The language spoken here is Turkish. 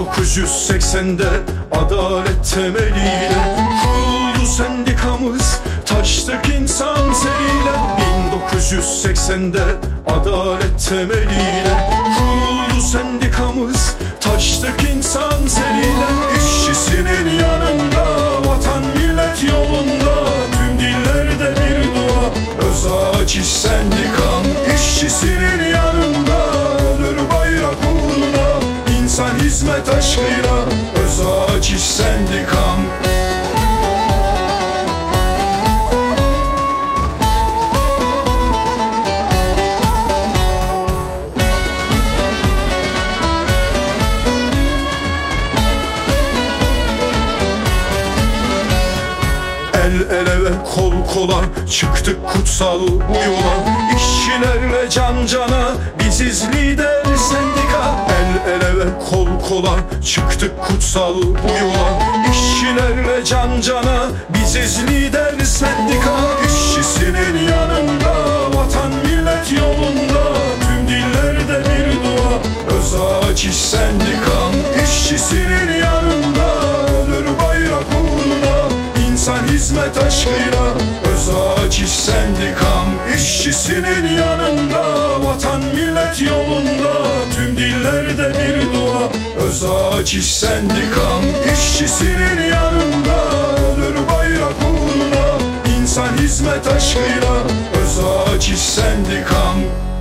1980'de adalet temeliyle kuruldu sendikamız, taştık insan seriyle. 1980'de adalet temeliyle kuruldu sendikamız, taştık insan seriyle. İşçisinin yanında, vatan millet yolunda, tüm dillerde bir dua, öz ağaç iş sendikam. İşçisinin yanında, ölür bayrak uğruna, İnsan hizmet aşkıyla, öz ağaç iş sendikam. El ele ve kol kola çıktık kutsal bu yola, İşçilerle can cana biziz lider sendika. El ele ve kol kola çıktık kutsal bu yola, İşçilerle can cana biziz lider sendika. İşçisinin yanında, vatan millet yolunda, tüm dillerde bir dua, öz ağaç iş sendikam. İşçisinin yanında, ölür bayrak uğruna, İnsan hizmet aşkıyla, öz ağaç iş sendikam. İşçisinin yanında, vatan millet yolunda, tüm dillerde bir dua, öz ağaç iş sendikam. İşçisinin yanında, ölür bayrak uğruna, İnsan hizmet aşkıyla, öz ağaç iş sendikam.